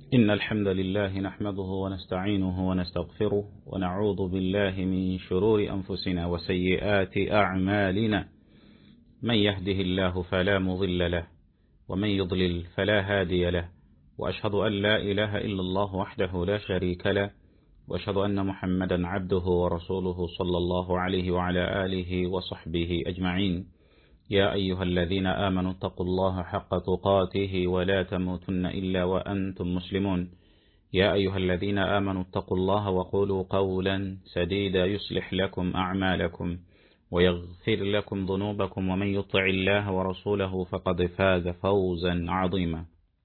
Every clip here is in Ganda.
إن الحمد لله نحمده ونستعينه ونستغفره ونعوذ بالله من شرور أنفسنا وسيئات أعمالنا من يهده الله فلا مضل له ومن يضلل فلا هادي له وأشهد أن لا إله إلا الله وحده لا شريك له وأشهد أن محمدا عبده ورسوله صلى الله عليه وعلى آله وصحبه أجمعين. يا أيها الذين آمنوا اتقوا الله حق تقاته ولا تموتن إلا وأنتم مسلمون. يا أيها الذين آمنوا اتقوا الله وقولوا قولا سديدا يصلح لكم أعمالكم ويغفر لكم ذنوبكم ومن يطع الله ورسوله فقد فاز فوزا عظيما.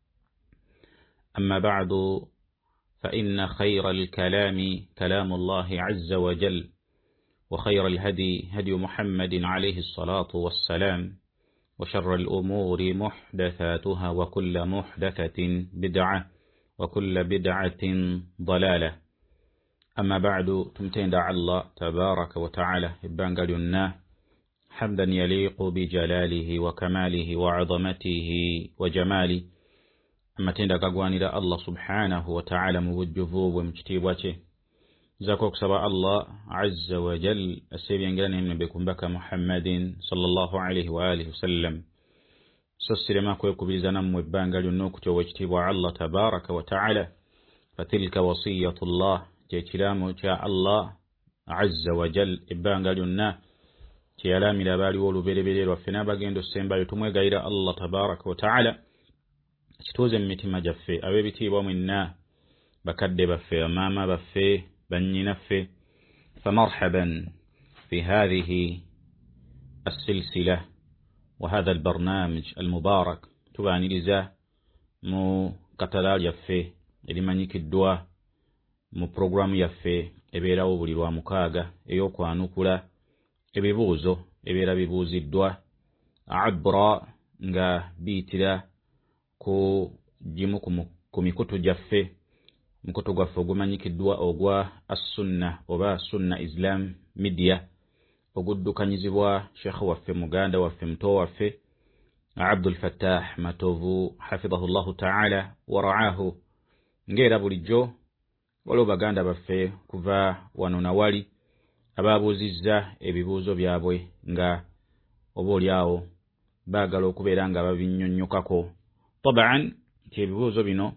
أما بعد فإن خير الكلام كلام الله عز وجل وخير الهدي هدي محمد عليه الصلاة والسلام وشر الأمور محدثاتها وكل محدثة بدعة وكل بدعة ضلالة. أما بعد تمتين دع الله تبارك وتعالى بانقلنا حمدا يليق بجلاله وكماله وعظمته وجماله. أما تندق أقواني الله سبحانه وتعالى موجفوه ومجتيباته زكوك سبا الله عز وجل السيبين قلنا بكم بك محمد صلى الله عليه وآله وسلم سسر ما كويكو بزنم وبان قالوا نوكتو واجتبوا الله تبارك وتعالى. فتلك وصية الله تيكلام جاء الله عز وجل إبان قالوا النا تيالام لبالي ولو بلي بلي وفنا باقين دو السنبا يتموي غير الله تبارك وتعالى تتوزن متما جفي أبي بتيبوا منا بكدب في أماما بفي بني نفي. فمرحبا في هذه السلسلة وهذا البرنامج المبارك تباني لزا مو قتلال يفي إلي منيك الدواء مو بروغرام يفي إبيرا وبلوا مكاغا إيوكو أنوكولا إبيبوزو إبيرا بيبوزي الدواء عبرا نغا بيتلا كو جيموكو كميكوتو جفي mkoto gwa fogumanyikidwa ogwa as-sunna oba sunna islam media oguddukanyizibwa Sheikh waffe muganda waffe mto waffe Abdul Fattah Matovu hafidhahu Allah ta'ala wa ra'ahu. Ngera bulijjo walo baganda baffe kuva wano na wali ababuzizza ebibuzo byabwe nga obolyawo bagala okubeera nga babinnyonnyokako. Taban ebibuzo bino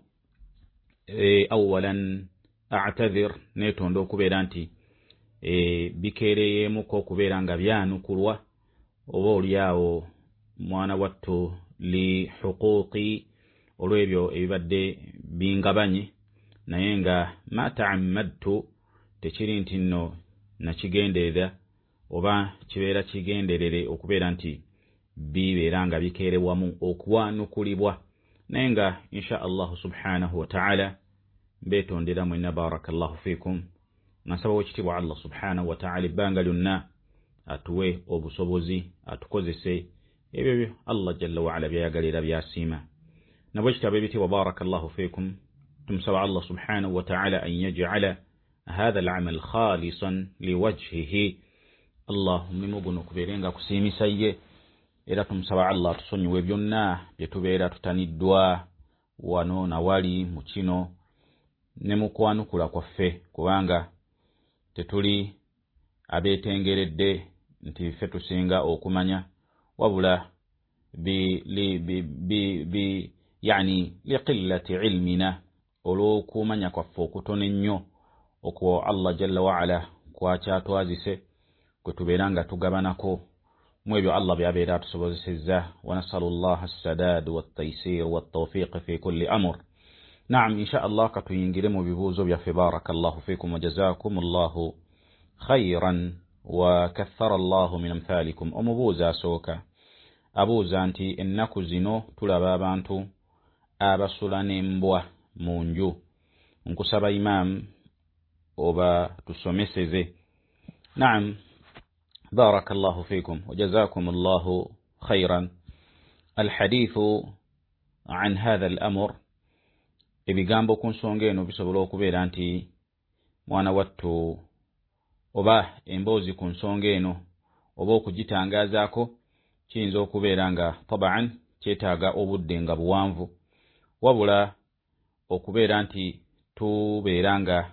أولا أعتذر نيتوندو كوبيرانتي bikereyemuko kubeera nga byanukulwa oba olyawo mwana wattu li huquqi olwebyo ebibadde bingabanye naye nga ma ta'ammadtu tekiri nti nno nakigenderera oba kibeera kigenderere okubeera nti bibeera nga bikerewamu okuwanukulibwa naye nga insha Allah subhanahu wa ta'ala betondera mwenna barakallahu fikum. Nasaba wekitibwa Allah subhanahu wa ta'ala bangaluna atuwe obusobozi atukozese ebyo Allah jalla wa ala byayagalira byasima nabwe kitabe bitibwa barakallahu fikum. tumsaba Allah subhanahu wa ta'ala an yaj'ala hadha al'amal khalisan liwajhihi. Allahumma mubunu kuberenga kusimisa ye era tumusaba Allah tusonyiwe byonna byetubeera tutaniddwa wano na wali mu kino ne mu kwanukula kwaffe kubanga tetuli abeetengeredde nti ffe tusinga okumanya wabula yani liqillati ilmina olw'okumanya kwaffe okutono ennyo okwo Allah jalla wa ala kwakyatwazise kwe tubeera nga tugabanako mwebyo Allah byabeera tusobozesezza. wa nasallallahu as-sadad wat-taysir wat-tawfiq fi kulli amr. Naam insha Allah katuyingire mu bibuzo bya barakallahu fikum wa jazakumullahu khairan wa kathara Allah min amthalikum. Omubuuza asooka abuuza nti ennaku zino tulaba abantu abasula n'embwa mu nju. Nkusaba imam oba tusomeseze. Naam بارك الله فيكم وجزاكم الله خيرا. الحديث عن هذا الأمر ebigambo ku nsonga eno bisobola okubeera nti mwana wattu oba emboozi ku nsonga eno oba okugitangazaako kiyinza okubeera nga taban kyetaaga obudde nga buwanvu wabula okubeera nti tubeeranga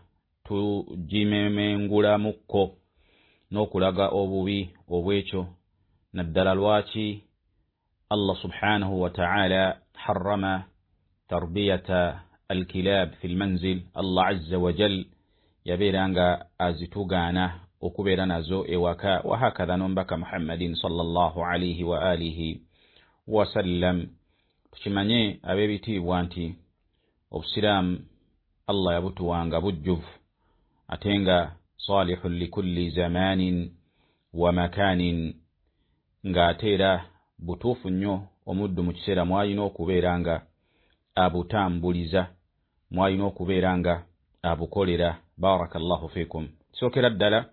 tugimemengulamuko n'okulaga obubi obwekyo naddala lwaki Allah subhanahu wa ta'ala harrama tarbiyata alkilab fi almanzil. Allah azza wa jal yabeeranga azitugaana okubeera nazo ewaka wa hakadha nombaka Muhammadin sallallahu alayhi wa alihi wa sallam. Tukimanye ab'ebitiibwa nti obusiraamu Allah yabutuwanga bujjuvu atenga salihun likulli zamanin wa makanin, ng'ateera butuufu nnyo omuddu mu kiseera mwalina okubeera nga abutambuliza, mwalina okubeera nga abukolera. Barakallahu fikum. Sookera ddala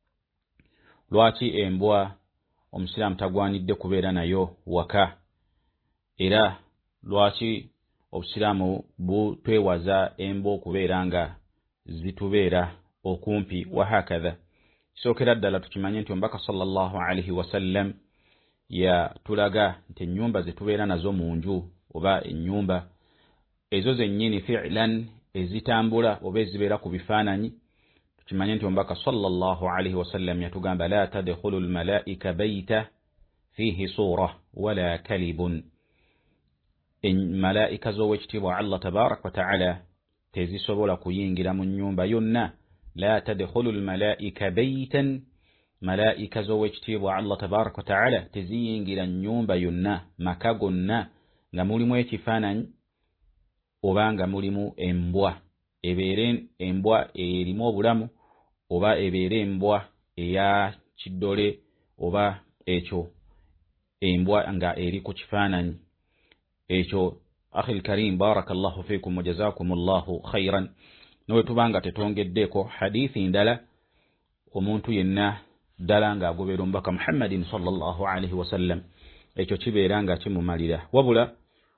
lwaki embwa omusiraamu tagwanidde kubeera nayo waka, era lwaki obusiraamu butwewaza embwa okubeera nga zitubeera okumpi wa hakadha. Sookera ddala tukimanye nti omubaka sallallahu alayhi wa sallam yatulaga nti ennyumba zetubeera nazo mu nju oba ennyumba ezo zennyini fi'lan ezitambula oba ezibeera ku bifaananyi, tukimanye nti omubaka sallallahu alayhi wa sallam yatugamba la tadkhulu almalaika bayta fihi sura wala kalibun. Malaika z'owekitiibwa Allah tabarak wa ta'ala tezisobola kuyingira mu nnyumba yonna. La tadkhulu almalaika baytan, malaika z'owekitiibwa Allah tabarak wa ta'ala teziyingira nnyumba yonna, maka gonna nga mulimu ekifaananyi oba nga mulimu embwa, ebeere embwa erimu obulamu oba ebeere embwa eya kiddole oba ekyo embwa nga eri ku kifaananyi ekyo. Akhi al-karim, barakallahu fikum wa jazakumullahu khairan. Nowe tubanga tetongeddeeko hadithi ndala omuntu yenna ddala ng'agoberera omubaka Muhammadin sallallahu alayhi wa sallam, ekyo kibeera nga kimumalira, wabula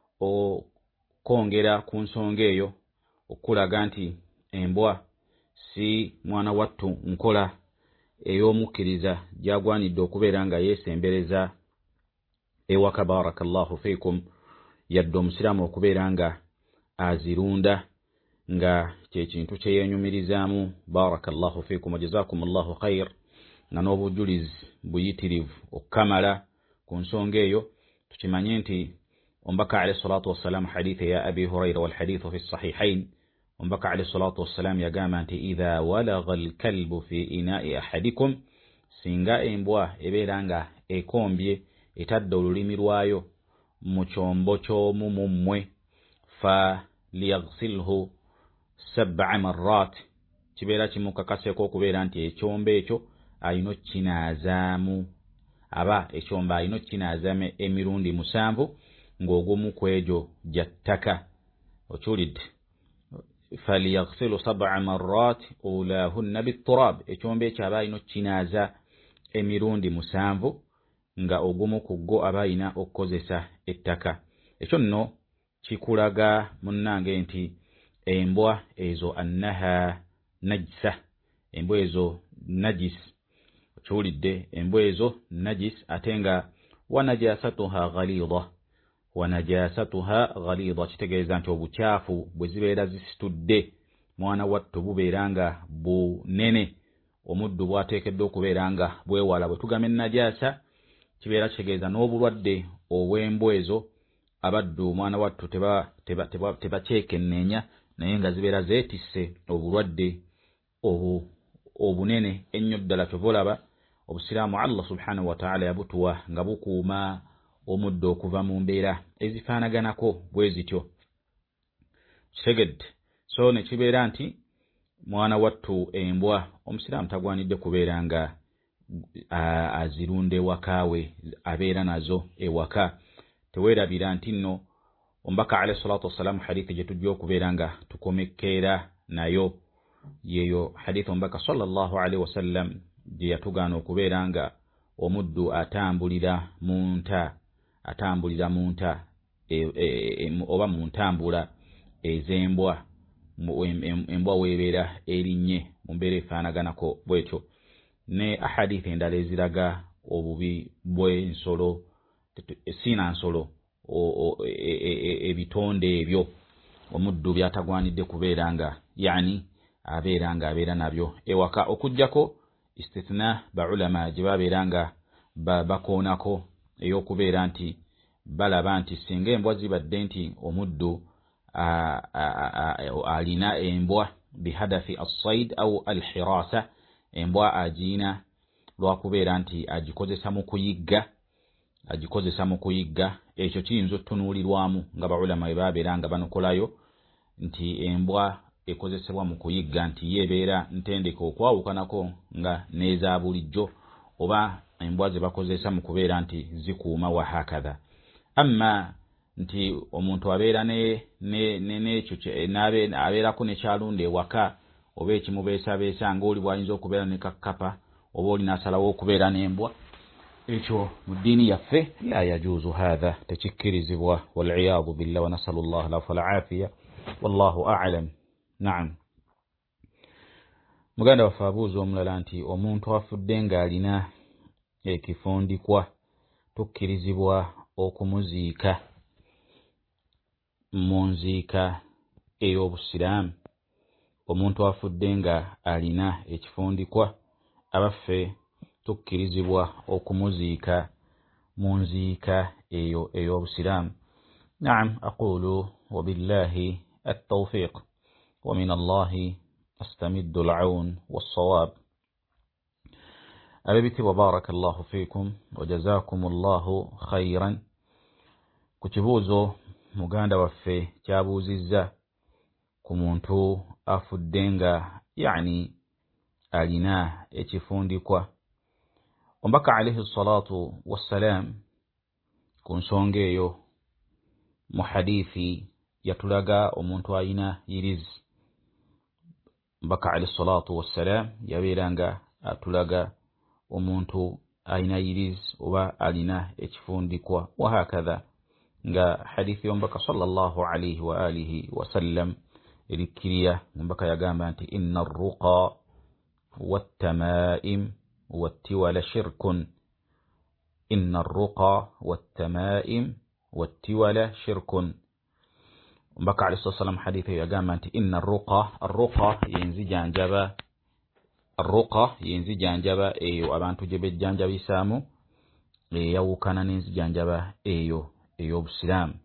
okongera ku nsonga eyo okulaga nti embwa si mwana wattu nkola ey'omukkiriza gyagwanidde okubeera nga yeesembereza ewaka. Barakallahu fikum. Yadde omusiraamu okubeera nga azirunda nga kyekintu kyeyeenyumirizaamu. Barakallahu fikum wa jazakumullahu khair, nga n'obujulizi buyitirivu okukamala ku nsonga eyo. Tukimanye nti omubaka alayhi salatu wassalam hadithi ya Abi Hurayra wal hadithu fi sahihain, omubaka alayhi salatu wassalam yagamba nti idha walagha alkalbu fi ina'i ahadikum, singa embwa ebeera nga ekombye etadde olulimi lwayo mu kyombo ky'omu mu mmwe, fa liyaghsilhu 7 marrat, kibeera kimukakaseeko okubeera nti ekyombo ekyo ayina okkinazaamu, aba ekyombo ayina okkinazaamu emirundi 7 ng'ogumu ku egyo gya ttaka. Okiwulidde? Falyaghsilu 7 marrat ulahunna bitturab, ekyombo ekyo aba ayina okkinaaza emirundi 7 nga ogumu ku ggo aba ayina okukozesa ettaka. Ekyo nno kikulaga munnange nti embwa ezo annaha najisa, embwa ezo najis. Okiwulidde? Embwa ezo najis, ate nga wanajasatuha ghalidha, wanajasatuha ghalidha, kitegeeza nti obukyafu bwe zibeera zisitudde mwana wattu bubeera nga bunene, omuddu bwateekeddwa okubeera nga bwewala. Bwe tugamba najasa kibeera kitegeeza n'obulwadde obw'embwa ezo abaddu mwana wattu tebakyekenneenya, naye nga zibeera zeetisse obulwadde obunene ennyo ddala. Kyovolaba obusiraamu Allah subhanahu wa ta'ala yabutuwa nga bukuuma omuddo okuva mu mbeera ezifaanaganako bwe zityo. Kitegedde? So ne kibeera nti mwana wattu embwa omusiraamu tagwanidde kubeera nga azirunda ewakaawe, abeera nazo ewaka. Teweerabira nti nno omubaka alayhi salatu wassalamu hadithi gye tujja okubeera nga tukomekkeera nayo yeyo hadithi omubaka sallallahu alayhi wa sallam gye yatugaana okubeera nga omuddu atambulira mu nta oba mu ntambula ez'embwa, embwa weebeera erinnye mu mbeera efaanaganako bwetyo. Ne ahadithi endala eziraga obubi bw'ensolo, sina nsolo, ebitonde ebyo omuddu byatagwanidde kubeeranga yani abeera nabyo ewaka okujjako istithna baulama gye babeeranga bakoonako ey'okubeera nti balaba nti singa embwa zibadde nti omuddu alina embwa bihadathi as-sayd au al-hirasa embwa agiina lwakubeera nti agikozesa mu kuyigga ekyo kiyinza otunuulirwamu nga baulama bwe babeeranga banokolayo nti embwa ekozesebwa mu kuyigga nti yebeera ntendeke okwawukanako nga n'eza bulijjo oba embwa ze bakozesa mu kubeera nti zikuuma wa hakadha amma nti omuntu abeera n'ekyo abeerako nekyalunda ewaka oba ekimubeesabeesa ng'oli bw'ayinza okubeera ne kakkapa oba oli n'asalawo okubeera n'embwa ekyo mu ddiini yaffe la yajuuzu hadha tekikkirizibwa wal'iyadu billah wa nasalu llah lafa al'afiya wallahu a'lam. Naam. Muganda waffe abuuza omulala nti omuntu afudde ng'alina ekifundikwa tukkirizibwa okumuziika mu nziika ey'obusiraamu? Omuntu afudde nga alina ekifundikwa abaffe tukkirizibwa okumuziika mu nziika eyo ey'obusiraamu. Naam, aqulu wabillahi التوفيق ومن الله أستمد العون والصواب. أبيتي وبارك الله فيكم وجزاكم الله خيرا. كتبوزو مغاندا وفي كابوزيزا كمونتو أفدنغا يعني ألنا اتفوندكوا ومبكى عليه الصلاة والسلام كنسونجيو محديثي yatulaga omuntu ayina yiriz mbaka alayhi salatu wassalam yabeeranga atulaga omuntu ayina yiriz oba alina ekifundikwa wa hakadha nga hadithi yombaka sallallahu alayhi wa alihi wasallam erikiriya mbaka yagamba nti inna arruqa wattamaim wattiwala shirkun inna arruqa wattamaim wattiwala shirkun mbaka alayhi sallam hadithi yagamba nti inna arruqa yenzijanjaba eyo abantu gye bejjanjabisaamu eyawukana n'enzijanjaba eyo ey'obusiraamu.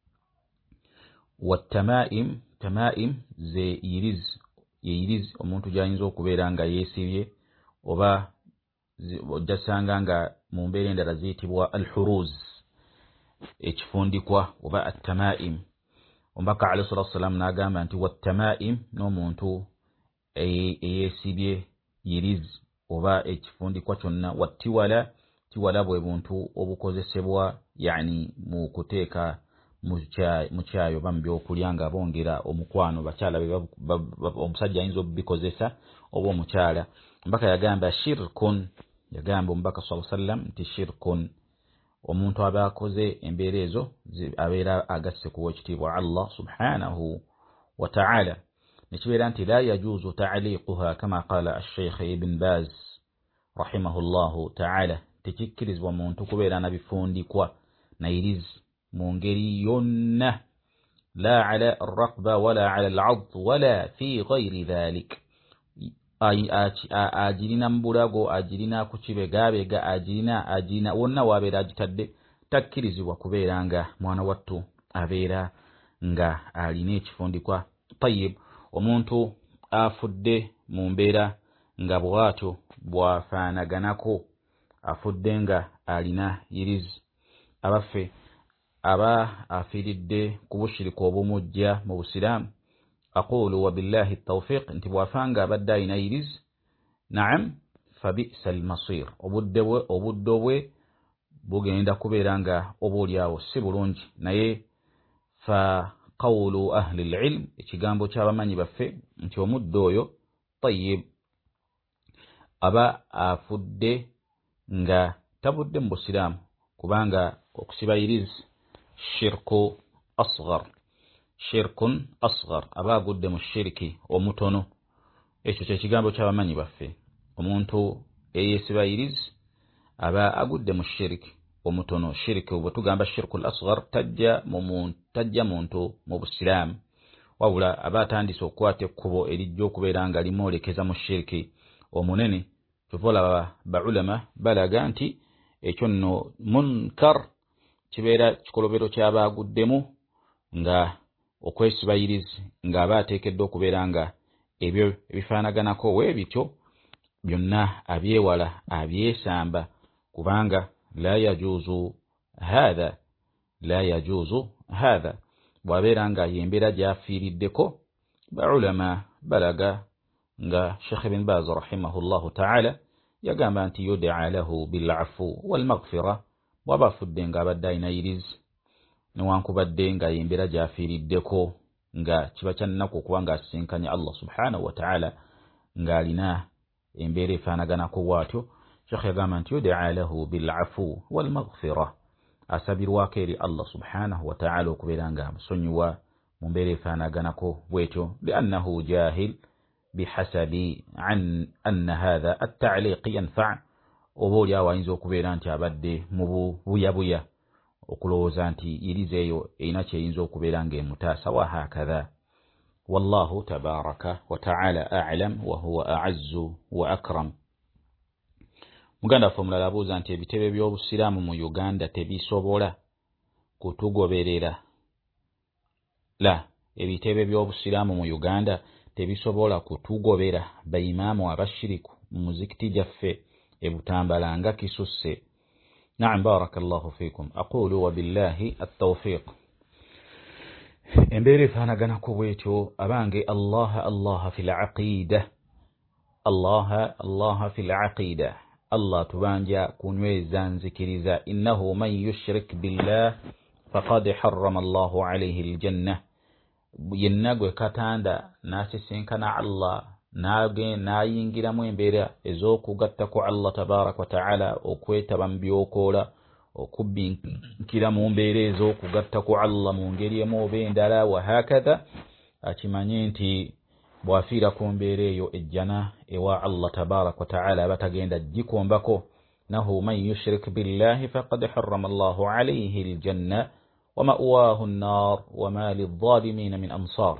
Wattamaim ze yiriz omuntu gy'ayinza okubeera nga yeesibye oba ojjasanga nga mu mbeera endala ziyitibwa al-huruz ekifundikwa oba attamaim. Omubaka alayhi salatu wassalam n'agamba nti wattamaim n'omuntu eyeesibye yiriz oba ekifundikwa kyonna wattiwala bwe buntu obukozesebwa yani mu kuteeka mu kyayo oba mu byokulya nga bongera omukwano bakyala omusajja ayinza obubikozesa oba omukyala. Omubaka yagamba shirkun, yagamba omubaka sallallahu alayhi wasallam nti shirkun omuntu aba akoze embeera ezo abeera agasse ku ekitiibwa Allah subhanahu wa ta'ala. Nekibeera nti la yajuuzu ta'liquha kama qala ash-shaykh ibn Baz rahimahullahu ta'ala, tekikkirizibwa muntu kubeera na bifundikwa na yiriz mu ngeri yonna, la ala ar-raqba wala ala al-'add wala fi ghayri dhalik. Agirina mbulago, agirina ku kibegabega, agirina wonna wabeera agitadde, takkirizibwa kubeera nga mwana wattu abeera nga alina ekifundikwa. Tayyib, omuntu afudde mu mbeera nga bw'atyo bwafaanaganako, afudde nga alina yiriz, abaffe aba afiiridde ku bushirika obumujja mu busiraamu. Aqulu wabillahi tawfiq nti bw'afanga abadde alina yiriz, naam fabisa almasir, obudde bwe bugenda kubeera nga oboolyawo si bulungi, naye fa qawlu ahli alilm, ekigambo ky'abamanyi baffe nti omuddo oyo tayyib aba afudde nga tabudde mu busiraamu, kubanga okusiba yiriz shirkun asghar, aba agudde mu shiriki omutono. Ekyo kye kigambo ky'abamanyi baffe, omuntu eyeesiba yiriz aba agudde mu shiriki omutono. Shiriki bwe tugamba shirkul asghar tajja muntu mu busiraamu, wabula abatandise okukwata ekkubo erijja okubeera nga limwolekeza mu shirki omunene. Tuvola baulama balaga nti ekyo nno munkar kibeera kikolobero ky'abaaguddemu nga okwesibayirizi ng'aba ateekeddwa okubeera nga ebyo ebifaanaganako weebityo byonna abyewala abyesamba kubanga la yajuzu hadha bw'abeera nga yembeera gy'afiiriddeko. Baulama balaga nga Sheikh Ibn Baz rahimahullahu ta'ala yagamba nti yud'a lahu bil'afu wal maghfira bw'aba afudde ng'abadde ayinayirizi newankubadde nga yembeera gy'afiiriddeko nga kiba kyannaku okuba ng'asisinkanye Allah subhanahu wa ta'ala ng'alina embeera efaanaganako bw'atyo. Sheikh yagamba nti yud'a lahu bil'afu wal maghfira asabirwako eri Allah subhanahu wa ta'ala okubeera nga amusonyiwa mu mbeera efaanaganako bw'etyo li'annahu jahil bihasabi anna hadha at-ta'liq yanfa' oba oli awo ayinza okubeera nti abadde mu buyabuya okulowooza nti iriza eyo erina kyeyinza okubeera ng'emutaasa wa hakadha. Wallahu tabaraka wa ta'ala a'lam wa huwa a'azzu wa akram. Muganda waffe omulala abuuza nti ebitebe by'obusiraamu mu Uganda tebisobola kutugoberera. Ebitebe by'obusiraamu mu Uganda tebisobola kutugobera bayimaamu abashiriku mu muzikiti gyaffe ebutambala nga kisusse. Na'am, barakallahu fikum. Aqulu wa billahi at-tawfiq. Embeera efaanaganako bwetyo abange Allah fil aqida. Allah fil aqida. Allah tubanja kunyweza nzikiriza innahu man yushrik billah faqad harrama Allahu alayhi al-jannah. Yenna gwe katanda nasisinkana Allah nayingiramu embeera ez'okugatta ku Allah tabaraka wa ta'ala okwetaba mu byokoola okubbinkira mu mbeera ez'okugatta ku Allah mu ngeri emu oba endala wa hakadha akimanye nti bwafiira ku mbeera eyo ejjana ewa Allah tabaraka wa ta'ala abatagenda gikombako. Nahu man yushrik billahi faqad harrama Allahu alayhi al-janna wa ma'wahu an-nar wa ma lidh-dhalimin min ansar.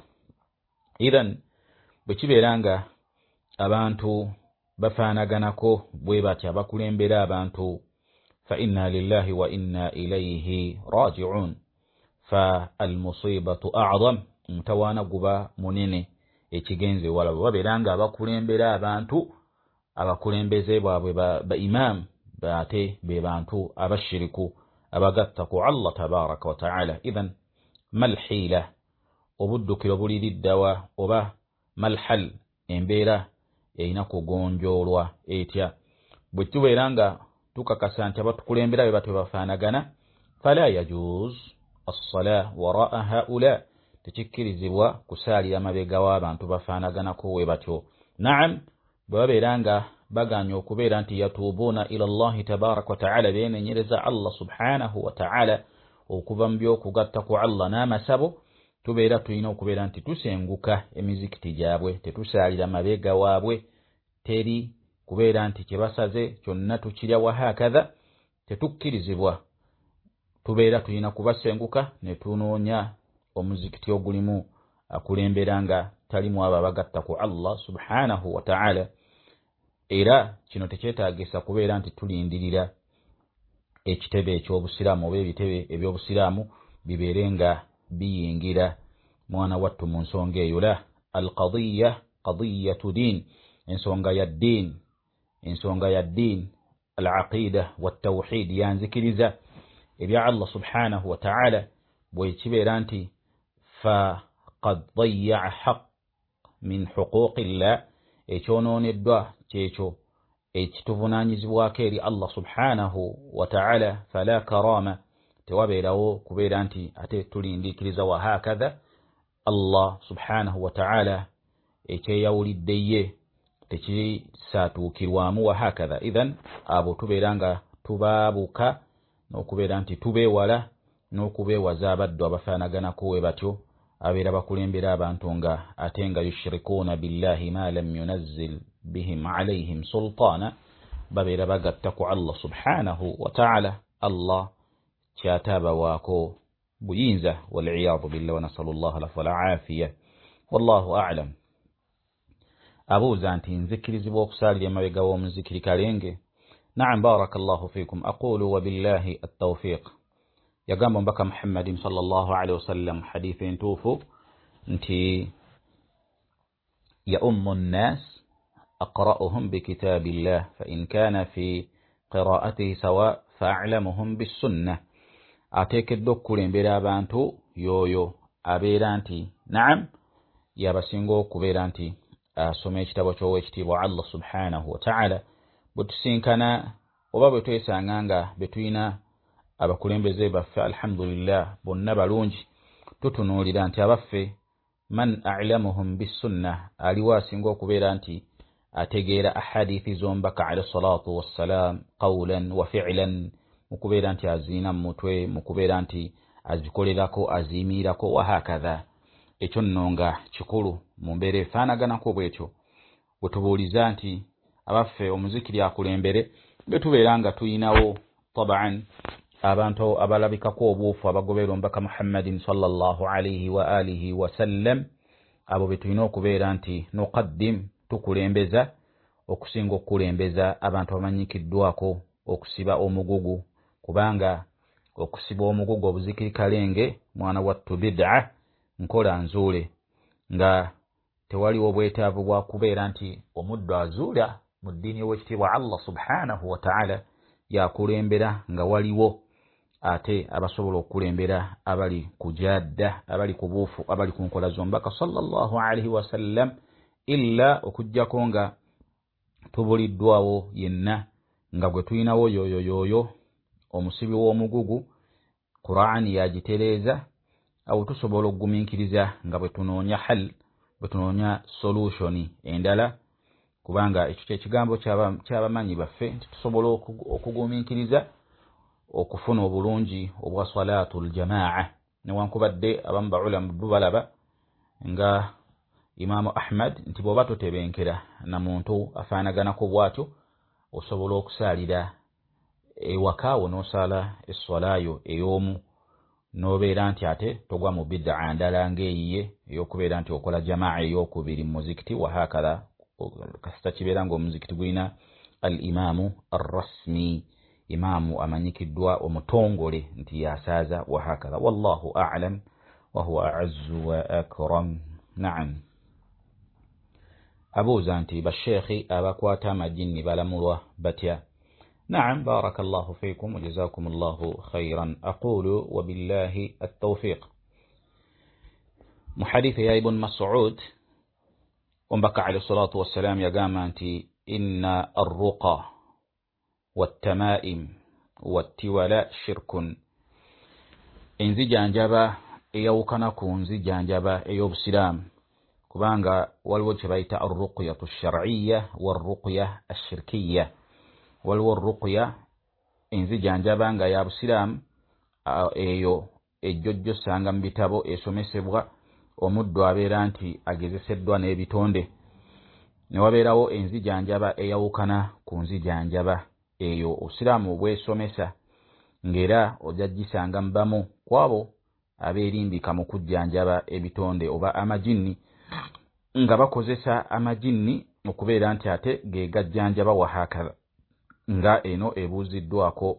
Idhan bwe kibeera nga abantu bafaanaganako bwe batya abakulembera abantu fa inna lillahi wa inna ilayhi raji'un. Fa al-musibatu a'zam, mutawaana guba munene ekigenze wala babeera nga abakulembera abantu abakulembeze bwabwe ba imam bate be bantu abashiriku abagatta ku Allah tabaraka wa ta'ala. Idhan malhila obuddukiro buliriddawa oba malhal embeera erina kugonjoolwa etya bwe tubeera nga tukakasa nti abatukulembera be batwe bafaanagana fala yajuz as-salah wara'a haula tekikkirizibwa kusaalira mabega w'abantu bafaanaganako we batyo. Naam, bwe babeera nga baganya okubeera nti yatuubuuna ila Allahi tabaraka wa ta'ala beenenyereza Allah subhanahu wa ta'ala okuva mu by'okugatta ku Allah n'amasabo, tubeera tulina okubeera nti tusenguka emizikiti gyabwe tetusaalira mabega waabwe, teri kubeera nti kyebasaze kyonna tukirya wa hakadha tetukkirizibwa. Tubeera tulina kubasenguka ne tunoonya omuzikiti ogulimu akulembera nga talimu abo abagatta ku Allah subhanahu wa ta'ala. Era kino tekyetaagisa kubeera nti tulindirira ekitebe eky'obusiraamu oba ebitebe eby'obusiraamu bibeere nga biyingira mwana wattu mu nsonga eyo. La alqadiyya qadiyatu din, ensonga ya din al-aqida wat-tawhid yanzikiriza ebya Allah subhanahu wa ta'ala. Bwe kibeera nti fa qad dayya'a haqq min huquqillah, ekyonooneddwa kyekyo ekituvunaanyizibwako eri Allah subhanahu wa ta'ala, fala karama, tewabeerawo kubeera nti ate tulindiikiriza wa hakadha Allah subhanahu wa ta'ala ekyeyawulidde ye tekisaatuukirwamu wa hakadha. Idhan abo tubeera nga tubaabuka n'okubeera nti tubeewala n'okubeewaza abaddu abafaanaganako we batyo abeera bakulembera abantu nga ate nga yushrikuuna billahi ma lam yunazzil bihim alayhim sultaana, babeera bagatta ku Allah subhanahu wa ta'ala Allah kyatabawaako buyinza wal'iyadu billah wa nasallallahu alaihi wa afiya. wallahu a'lam. abuuza nti nzikirizibwa okusaalira emabega w'omuzikiri kalenge? Na'am, barakallahu fikum. aqulu wa billahi at-tawfiq. yagamba mbaka Muhammadin sallallahu alayhi wasallam hadithi ntuufu nti ya ummu nnas aqra'uhum bikitabillah fa in kana fi qira'atihi sawa fa'lamuhum bis-sunnah. ateekeddwa okukulembera abantu yoyo abeera nti na'am yabasinga okubeera nti asoma ekitabo ky'owekitiibwa Allah subhanahu wa ta'ala. bwe tusinkana oba bwe twesanga nga betulina abakulembeze baffe alhamdulillah bonna balungi, tutunuulira nti abaffe man a'lamuhum bis-sunnah aliwa asinga okubeera nti ategeera ahadithi z'omubaka alayhi salatu wassalam qawlan wa fi'lan, mukubeera nti aziina mu mutwe, mukubeera nti azikolerako, aziimiirako wa hakadha. ekyo nno nga kikulu mu mbeera efaanaganako bwetyo. bwe tubuuliza nti abaffe omuzikiri akulembere, betubeera nga tuyinawo tabaan abantu abalabikako obuufu abagobera omubaka Muhammadin sallallahu alayhi wa alihi wa sallam. abo betulina okubeera nti nuqaddim, tukulembeza okusinga okukulembeza abantu abamanyikiddwako okusiba omugugu, kubanga okusiba omugugu obuzikiri kalenge mwana wattu bid'a, nkola nzuule, nga tewaliwo bwetaavu bwa kubeera nti omuddu azuula mu ddiini y'owekitiibwa Allah subhanahu wa ta'ala yakulembera nga waliwo ate abasobola okukulembera abali ku jadda, abali ku buufu, abali ku nkola z'omubaka sallallahu alayhi wa sallam, illa okujjako nga tubuliddwawo yenna nga gwe tuyinawo yoyo omusibi w'omugugu Qur'ani yagitereeza, awo tusobola okugumiikiriza nga bwe tunoonya hal, bwe tunoonya solution endala, kubanga ekyo kyekigambo ky'abamanyi baffe nti tusobola okugumiikiriza okufuna obulungi obwa salatul jamaa. newankubadde abamu baulamu balaba nga Imaamu Ahmad nti bw'oba totebenkera na muntu afaanaganako bw'atyo, osobola okusaalira ewakaawo n'osala esswalayo ey'omu, n'obeera nti ate togwa mu bid'a ndala ng'eyiye ey'okubeera nti okola jamaa ey'okubiri mu muzikiti wa hakala, kasita kibeera ng'omuzikiti gulina al-imaamu ar-rasmi, imaamu amanyikiddwa omutongole nti yasaaza wa hakala. wallahu a'lam wa huwa a'azzu wa akram. Na'am. abuuza nti basheekhi abakwata amajinni balamulwa batya? نعم بارك الله فيكم وجزاكم الله خيرا. أقول وبالله التوفيق. محدث يا ابن مسعود ومبكى عليه الصلاة والسلام يقام أنت إن الرقى والتمائم والتولاء شرك. إنزي جانجبا إيوكنكو إنزي جانجبا إيوب سلام كبانغا والوجه بيت الرقية الشرعية والرقية الشركية. waliwo ruqya enzijanjaba nga ya busiraamu eyo ejjojjo sanga mu bitabo esomesebwa omuddu abeera nti agezeseddwa n'ebitonde, ne wabeerawo enzijanjaba eyawukana ku nzijanjaba eyo obusiraamu bwesomesa, ng'era ojja gisanga mu bamu kwabo abeerimbika mu kujjanjaba ebitonde oba amajinni, nga bakozesa amajinni okubeera nti ate ge gajjanjaba wahakala, nga eno ebuuziddwako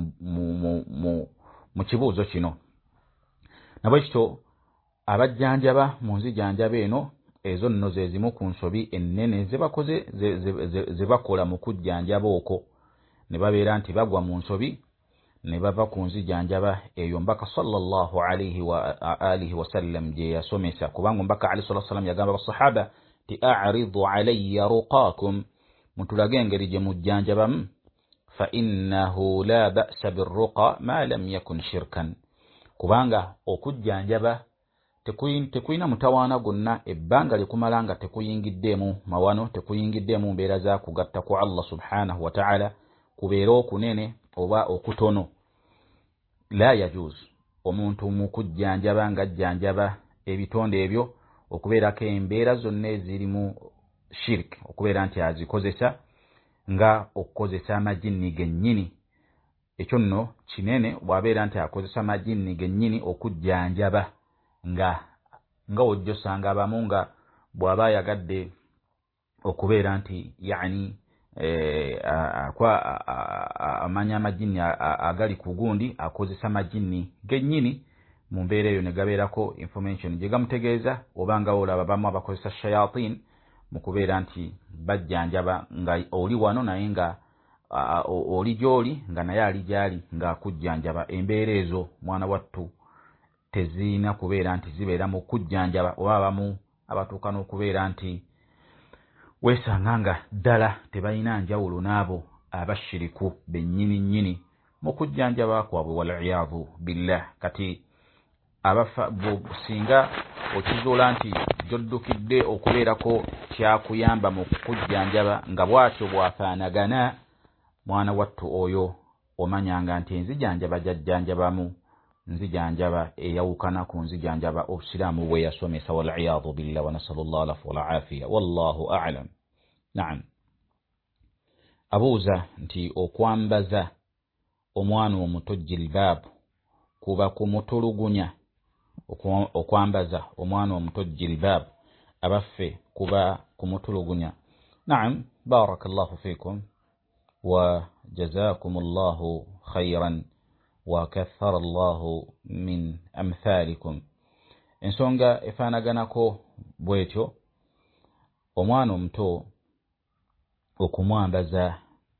mu kibuuzo kino. nabwe kityo abajjanjaba mu nzijanjaba eno ezo nno ze zimu ku nsobi ennene ze bakola mu kujjanjaba okwo, ne babeera nti bagwa mu nsobi ne bava ku nzijanjaba eyo mbaka sallallahu alayhi wa alihi wasallam gye yasomesa, kubanga mbaka alayhi salatu wasallam yagamba basahaba ti a'ridu alayya ruqakum, mutulage engeri gye mujjanjabamu, fa innahu la ba'sa birruqa ma lam yakun shirkan, kubanga okujjanjaba tekuyina mutawaana gonna ebbanga likumala nga tekuyingiddeemu mawano, tekuyingiddeemu mbeera za kugatta ku Allah subhanahu wa ta'ala, kubeera okunene oba okutono. la yajuz omuntu mu kujjanjaba nga ajjanjaba ebitonde ebyo okubeerako embeera zonna ezirimu shirk, okubeera nti azikozesa nga okukozesa amajinni gennyini. ekyo nno kinene bw'abeera nti akozesa amajinni gennyini okujjanjaba nga nga wojjo sanga abamunga bwaba yagadde okubeera nti yani amanya amajini agali ku gundi akozesa majini gennyini mu mbeera eyo ne gabeerako information gye gamutegeeza obanga olaba bamu abakozesa shayatin mu kubeera nti bajjanjaba nga oli wano naye nga oli gy'oli nga naye ali gy'ali ng'akujjanjaba. Embeera ezo mwana wattu teziina kubeera nti zibeera mu kujjanjaba oba abamu abatuuka n'okubeera nti weesanga nga ddala tebalina njawulo n'abo abashiriku bennyini nnyini mu kujjanjaba kwabwe wal'iyadhu billah. Kati abafa singa okizuula nti joddukidde okubeerako kyakuyamba mu kujjanjaba nga bw'atyo bw'afaanagana, mwana wattu oyo omanyanga nti enzijanjaba jajjanjabamu nzijanjaba eyawukana ku nzijanjaba obusiraamu bwe yasomesa wal'iyadhu billah wa nasallallahu alafu wal'afiya wallahu a'lam. Naam. Abuuza nti okwambaza omwana omuto jilbaabu kuba kumutulugunya. Okwambaza omwana omuto jilbaabu abaffe kuba kumutulugunya. Naam, barakallahu fikum wa jazakumullahu khayran wa kathara Allahu min amthalikum. Ensonga efaanaganako bwetyo omwana omuto okumwambaza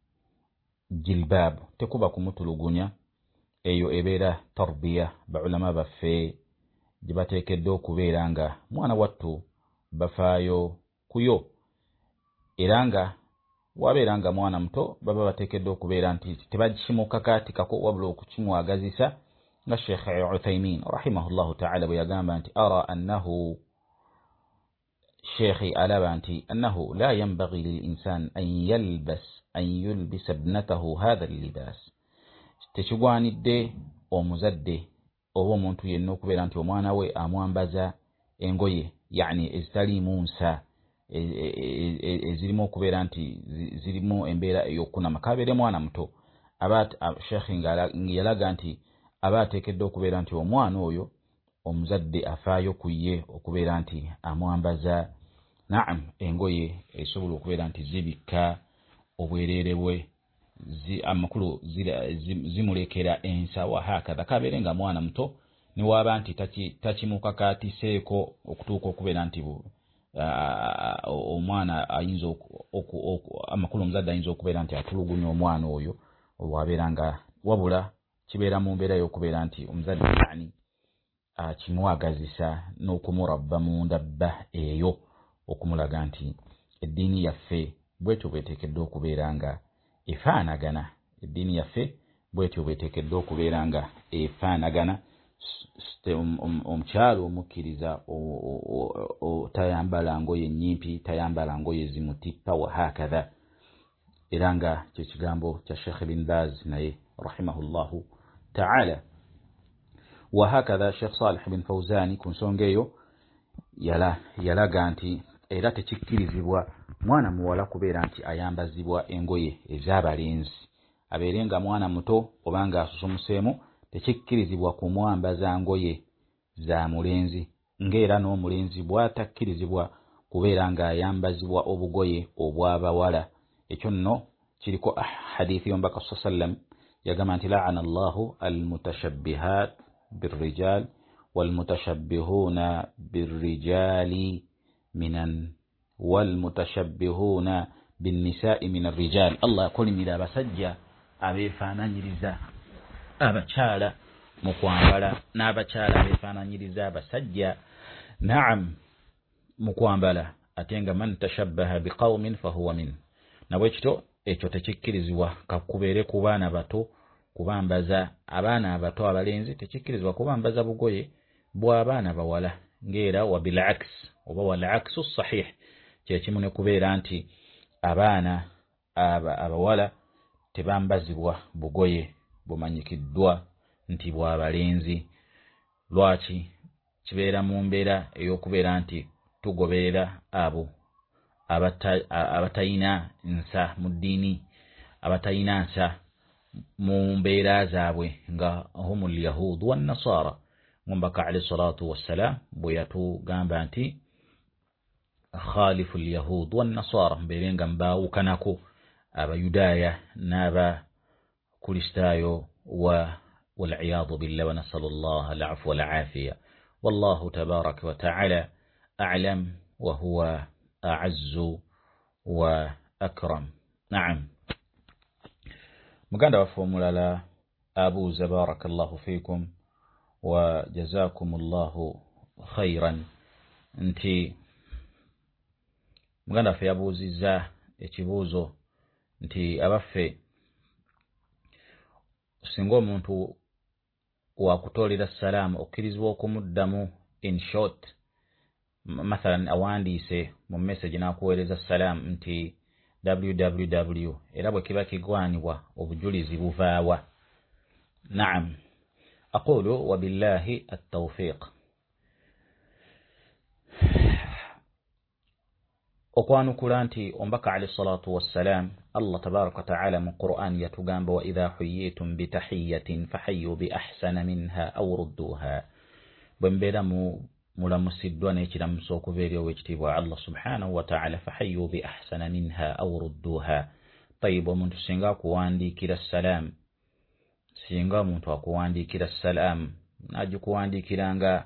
jilbaabu tekuba kumutulugunya, eyo ebeera tarbiya baulama baffe gye bateekeddwa okubeera nga mwana wattu bafaayo kuyo, era nga wabeera nga mwana muto baba bateekeddwa okubeera nti tebakimukakaatikako wabula okukimwagazisa nga Sheikh Uthaymin rahimahullahu ta'ala bwe yagamba nti ara annahu Sheikh alaba nti annahu la yanbaghi lil insan an yulbisa ibnatahu hadha al-libas. Tekigwanidde omuzadde oba omuntu yenna okubeera nti omwana we amwambaza engoye yani ezitaliimu nsa ezirimu okubeera nti zirimu embeera ey'okunama. Kabeere mwana muto Sheikh yalaga nti aba ateekeddwa okubeera nti omwana oyo omuzadde afaayo ku ye okubeera nti amwambaza engoye ezisobola okubeera nti zibikka obwereere bwe, amakulu zimulekera ensa wa hakadha. Kabeere nga mwana muto ne waba nti takimukakaatiseeko okutuuka okubeera nti omwana ayinza amakulu omuzadde ayinza okubeera nti atulugunya omwana oyo wabeera nga wabula kibeera mu mbeera y'okubeera nti omuzadde yani akimwagazisa n'okumurabba mu ndabba eyo okumulaga nti eddiini yaffe bwetyo bweteekeddwa okubeera nga efaanagana. Eddiini yaffe bwetyo bweteekeddwa okubeera nga efaanagana. Omukyalo omukkiriza tayambala ngoye nnyimpi, tayambala ngoye zimutippa wa hakadha. Era nga kye kigambo kya Sheikh bin Baz naye rahimahullahu ta'ala. Wa hakadha Sheikh Salih bin Fawzani ku nsonga eyo yalaga nti era tekikkirizibwa mwana muwala kubeera nti ayambazibwa engoye ez'abalenzi. Abeere nga mwana muto obanga asusumuseemu tekikkirizibwa kumwambaza ngoye za mulenzi, ng'era n'omulenzi bw'atakkirizibwa kubeera nga ayambazibwa obugoye obw'abawala. Ekyo nno kiriko hadithi y'omubaka sallam yagamba nti la'ana Allahu al-mutashabbihat birrijal wal-mutashabbihuna birrijali minan wal-mutashabbihuna bin-nisa'i min ar-rijal. Allah akolimira abasajja abeefaananyiriza abakyala mu kwambala n'abakyala abeefaananyiriza abasajja mu kwambala, ate nga man tashabbaha biqawmin fahuwa min. Nabwe kityo ekyo tekikkirizibwa kakubeere ku baana bato kubambaza abaana abato abalenzi, tekikkirizibwa kubambaza bugoye bw'abaana bawala, ng'era wa bil'aks oba wal'aksu sahih kyekimu ne kubeera nti abaana abawala tebambazibwa bugoye bumanyikiddwa nti bw'abalenzi. Lwaki? Kibeera mu mbeera ey'okubeera nti tugoberera abo abatayina nsa mu ddiini, abatayina nsa mu mbeera zaabwe nga humul yahud wan nasara. Mumbaka alayhi salatu wassalam bweyatu gamba nti khalifu al-yahud wan-nasara mberenga mbawukanako abayudaaya n'aba kristayo والعياذ بالله ونسأل الله العفو والعافية والله تبارك وتعالى أعلم وهو أعز وأكرم. نعم مقاند وفهمنا لا أبو بارك الله فيكم وجزاكم الله خيرا. انتي مقاند في أبو زيزا ekibuuzo nti abaffe singa omuntu wakutolera salamu okkirizibwa okumuddamu in short, mathalan awandiise mu message n'akuweereza salamu nti www era bwe kiba kigwanibwa obujulizi buvaawa. Naam aqulu wa billahi at-tawfiq. okwanukula nti ombaka alayhi salatu wassalam Allah tabaraka wa ta'ala mu Qur'an yatugamba wa idha huyitum bi tahiyatin fahayyu bi ahsana minha aw rudduha. bwembeera mulamusiddwa n'ekiramuso okuva eri ow'ekitiibwa Allah subhanahu wa ta'ala fahayyu bi ahsana minha aw rudduha. Tayib, omuntu singa akuwandiikira salam, singa omuntu akuwandiikira salam n'agikuwandiikiranga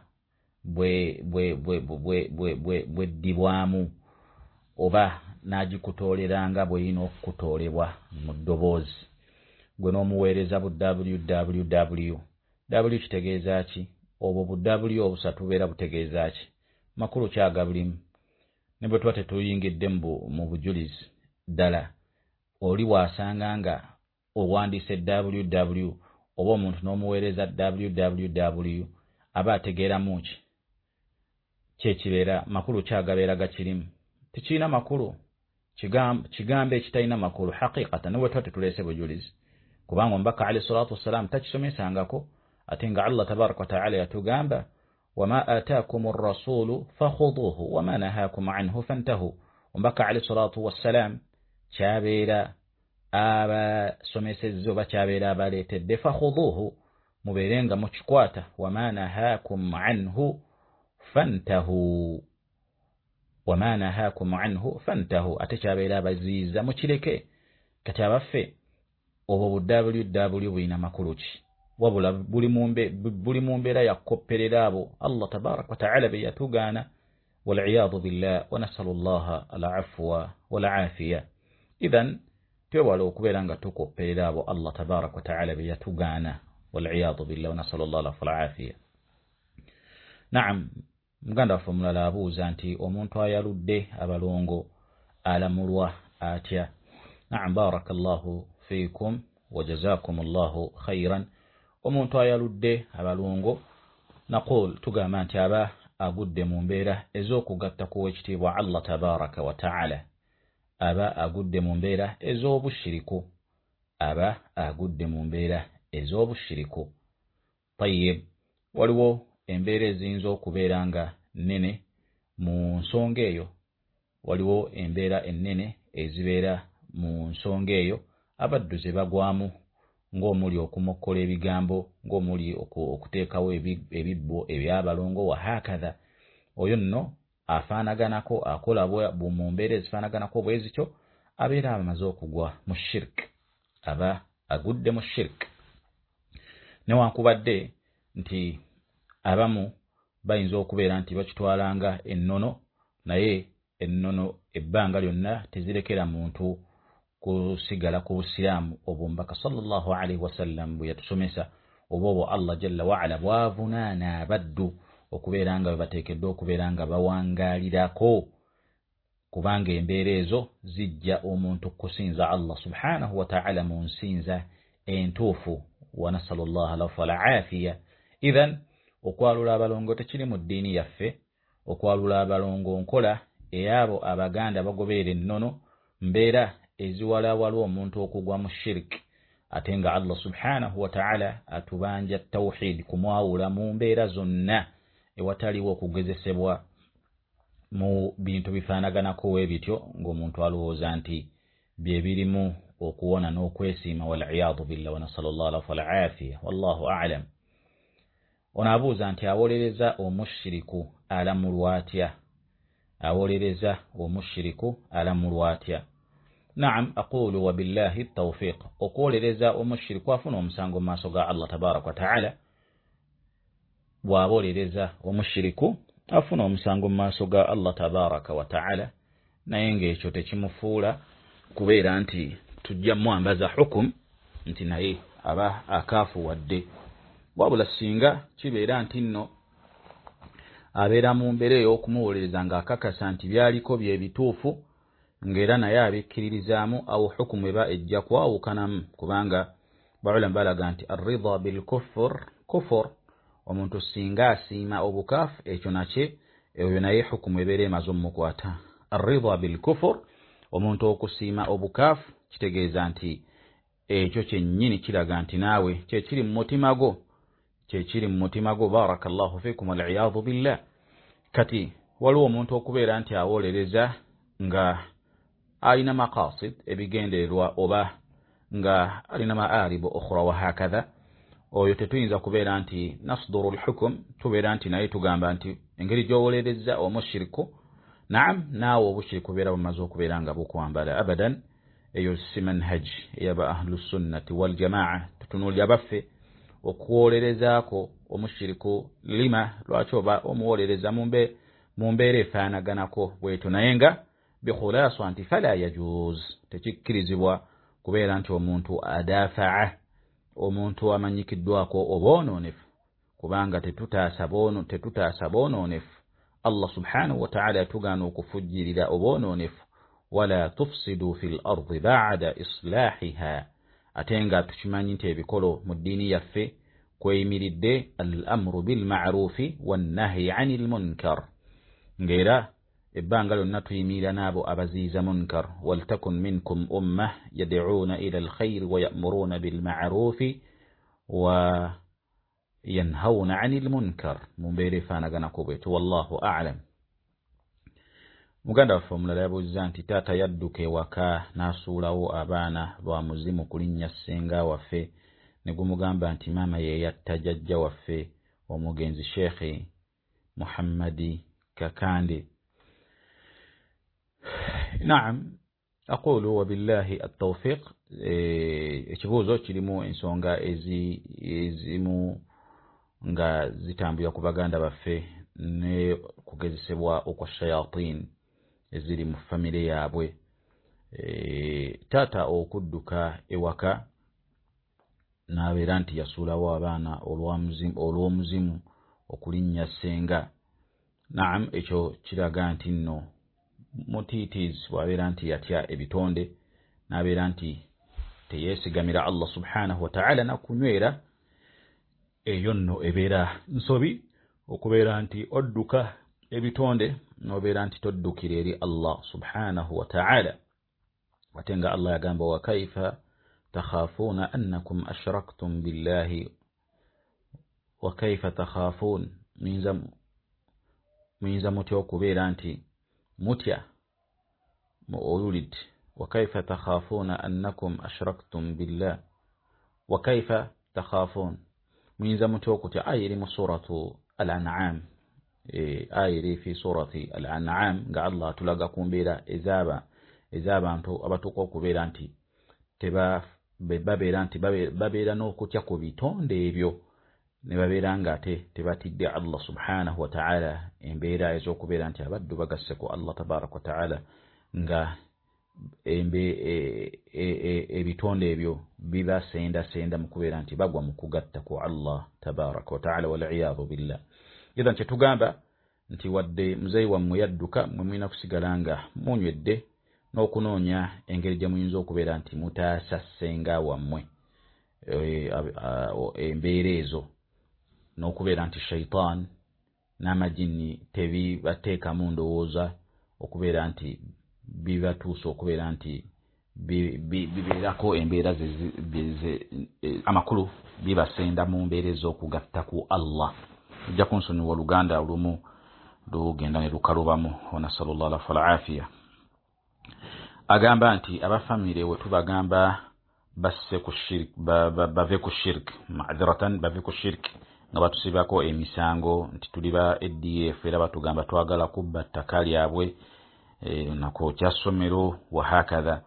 bweddibwamu oba n'agikutoleranga bweyina okutoolebwa mu ddoboozi, gwe n'omuweereza bu www kitegeeza ki? Obwo bu w obusatu bubeera butegeeza ki? Makulu kyaga bulimu. Ne bwe tuba tetuyingidde mu bujulizi ddala, oli wasanga nga owandiise www oba omuntu n'omuweereza www aba ategeeramu ki? Kyekibeera makulu kyagabeera gakirimu. Tekirina makulu, kigambo ekitalina makulu haqiqatan. Ne bwe tuba tetuleese bujulizi, kubanga omubaka alayhi salatu wassalam takisomesangako. Ate nga Allah tabaraka wa ta'ala yatugamba wama ataakum ar-rasulu fakhuduhu wama nahakum anhu fantahu. Omubaka alayhi salatu wassalam kyabeera abasomesezza oba kyabeera abaleetedde fakhuduhu, mubeerenga mukikwata, wama nahakum anhu fantahu, wama nahakum anhu fantahu, ate kyabeera abaziiza mukireke. Kati abaffe obwo bu www bulina makulu ki? Wabula buli mu mbeera yakopperera abo Allah tabaraka wa ta'ala be yatugaana. Wal'iyadu billah wa nasalu Allah al-afwa wal-afiya. Idhan twewala okubeera nga tukopperera abo Allah tabaraka wa ta'ala be yatugaana. Wal'iyadu billah wa nasalu Allah al-afwa wal-afiya. Naam, muganda waffe omulala abuuza nti omuntu ayaludde abalongo alamulwa atya? Naam, barakallahu fiikum wa jazakumullahu khairan. Omuntu ayaludde abalongo naqul tugamba nti aba agudde mu mbeera ez'okugatta ku w'ekitiibwa Allah tabaraka wa ta'ala, aba agudde mu mbeera ez'obushiriku, aba agudde mu mbeera ez'obushiriku. Tayyib, waliwo embeera eziyinza okubeera nga nnene mu nsonga eyo, waliwo embeera ennene ezibeera mu nsonga eyo abaddu ze bagwamu, ng'omuli okumokkola ebigambo, ng'omuli okuteekawo ebibbo ebyabalongo wa hakadha. Oyo nno afaanaganako akola mu mbeera ezifaanaganako bwe zityo abeera amaze okugwa mu shirk, aba agudde mu shirk. Newankubadde nti abamu bayinza okubeera nti bakitwalanga ennono, naye ennono ebbanga lyonna tezirekera muntu kusigala ku busiraamu obwo mbaka sallallahu alaihi wasallam bwe yatusomesa, oba obwo Allah jalla waala bwavunaana abaddu okubeera nga bateekeddwa okubeera nga bawangaalirako, kubanga embeera ezo zijja omuntu kusinza Allah subhanahu wa ta'ala mu nsinza entuufu. Wa nasallallahu al-afwa wal-afiya. Idhan okwalula abalongo tekiri mu ddiini yaffe. Okwalula abalongo nkola eyabo abaganda bagobeera ennono, mbeera eziwalawala omuntu okugwa mu shirk. Ate nga Allah subhanahu wa ta'ala atubanja tawhid, kumwawula mu mbeera zonna ewataliwo okugezesebwa mu bintu bifaanaganako webityo, ng'omuntu alowooza nti bye birimu okuwona n'okwesiima. Wal'iyadu billah wa nasallallahu alaihi wa afiya. Wallahu a'lam. Onabuuza nti awolereza omushiriku alamulwa atya? Awolereza omushiriku alamulwa atya? Naam, aqulu wa billahi at-tawfiq. Okwolereza omushiriku afuna omusango mu maaso ga Allah tabaraka wa ta'ala. Bw'abolereza omushiriku afuna omusango mu maaso ga Allah tabaraka wa ta'ala, naye ng'ekyo tekimufuula kubeera nti tujja mwambaza hukum nti naye aba akaafuwadde. Wabula singa kibeera nti nno abeera mu mbeera ey'okumuwolereza ng'akakasa nti byaliko bye bituufu, ng'era naye abikkiririzaamu awo hukumu eba ejja kwawukanamu, kubanga ba'ulama balaga nti ar-ridha bil kufur, omuntu singa asiima obukaafu ekyo nakye eyo naye hukumu ebeera emaze omukwata. Ar-ridha bil kufur, omuntu okusiima obukaafu kitegeeza nti ekyo kyennyini kiraga nti naawe kyekiri mu mutima gwo. Barakallahu fikum wal iyadhu billah. Kati waliwo omuntu okubeera nti awolereza nga alina maqasid ebigendererwa oba nga alina maaribu ukhra wa hakadha, oyo tetuyinza kubeera nti nasduru al-hukm, tubeera nti naye tugamba nti engeri gy'owolereza omushiriku naam naawe obushiriku beera bumaze okubeera nga bukwambala. Abadan, eyo si manhaj eyaba ahlu sunnati wal jamaa. Tutunuulira baffe okuwolerezaako omushiriku lima, lwaki oba omuwolereza mu mbeera efaanaganako bwetyo, naye nga bikhulaasa nti fala yajuz, tekikkirizibwa kubeera nti omuntu adafaa, omuntu amanyikiddwako obwononefu, kubanga tetutaasa bwononefu. Allah subhanahu wa ta'ala yatugaana okufujjirira obwononefu, wala tufsidu fil ardi ba'da islahiha. Ate nga tukimanyi nti ebikolo mu ddiini yaffe kweyimiridde al-amru bil ma'rufi wan nahyi 'anil munkar, ng'era ebbanga lyonna tuyimirira n'abo abaziyiza munkar. Waltakun minkum ummah yad'uuna ila al-khayr wa ya'muruna bil ma'rufi wa yanhawna 'anil munkar, mu mbeera efaanaganako bwetyo. Wallahu a'lam. Muganda waffe omulala yabuuza nti taata yadduka ewaka n'asuulawo abaana lwa muzimu kulinnya ssenga waffe, ne gumugamba nti maama ye yatta jjajja waffe omugenzi Sheikh Muhammadi Kakande. Naam, aqulu wa billahi at-tawfiq. Ekibuuzo kirimu ensonga ezimu nga zitambula ku baganda baffe ne kugezesebwa okwa shayatin eziri mu famire yaabwe. Taata okudduka ewaka n'abeera nti yasuulawo abaana olw'omuzimu okulinnya ssenga. Naam, ekyo kiraga nti nno mutiitiizi bw'abeera nti yatya ebitonde n'abeera nti teyeesigamira Allah subhanahu wa ta'ala nakunywera, eyo nno ebeera nsobi okubeera nti odduka ebitonde n'obeera nti toddukira eri Allah subhanahu wa ta'ala. Ate nga Allah yagamba wa kaifa takhaafuna annakum ashraktum billahi, wa kaifa takhaafun, muyinza mutya okubeera nti mutya mu'ulid. Wa kaifa takhaafuna annakum ashraktum billah, wa kaifa takhaafun, muyinza mutya okutya. Aya eri mu suratu al-an'am, aya eri fi surati al-an'am nga Allah atulaga ku mbeera ez'abantu abatuuka okubeera nti babeera n'okutya ku bitonde ebyo, ne babeera nga ate tebatidde Allah subhanahu wa ta'ala, embeera ez'okubeera nti abaddu bagasse ku Allah tabaraka wa ta'ala, nga ebitonde ebyo bibasendasenda mu kubeera nti bagwa mu kugatta ku Allah tabaraka wa ta'ala, wal iyadhu billah. Idhan kyetugamba nti wadde muzeyi wammwe yadduka, mwe mulina kusigala nga munywedde n'okunoonya engeri gye muyinza okubeera nti mutaasa ssenga wammwe embeera ezo, n'okubeera nti shaitan n'amajini tebibateekamu ndowooza okubeera nti bibatuusa okubeera nti bibeerako embeera amakulu bibasenda mu mbeera ez'okugatta ku Allah. Ujja kunsonyiwa oluganda olumu lugenda ne lukalubamu, wanasallallahu alaihi wa afiya. Agamba nti abafamire we tubagamba basse ku shirk, bave ku shirk, ma'dhiratan bave ku shirk, nga batusibako emisango nti tuliba EDF era batugamba twagala kubba ttaka lyabwe nako kyasomero wa hakadha.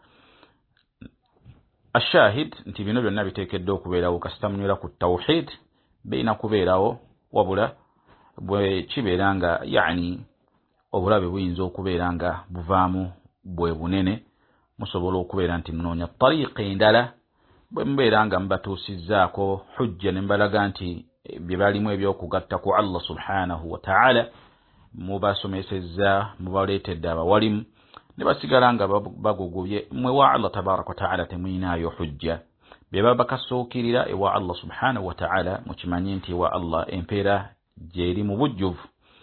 Ashahid nti bino byonna biteekeddwa okubeerawo kasita munywera ku tawhid beina kubeerawo wabula bwe kibeera nga yani obulabe buyinza okubeera nga buvaamu bwe bunene musobola okubeera nti munoonya tariiqa endala bwe mubeera nga mubatuusizzaako hujja ne mbalaga nti bye balimu ebyokugatta ku Allah subhanahu wa ta'ala mubasomesezza mubaleetedde abawalimu ne basigala nga bagugubye mwe wa Allah tabaraka wa ta'ala temuyinaayo hujja bye baba bakasookirira ewa Allah subhanahu wa ta'ala mukimanye nti wa Allah empeera gyeri mu bujjuvu.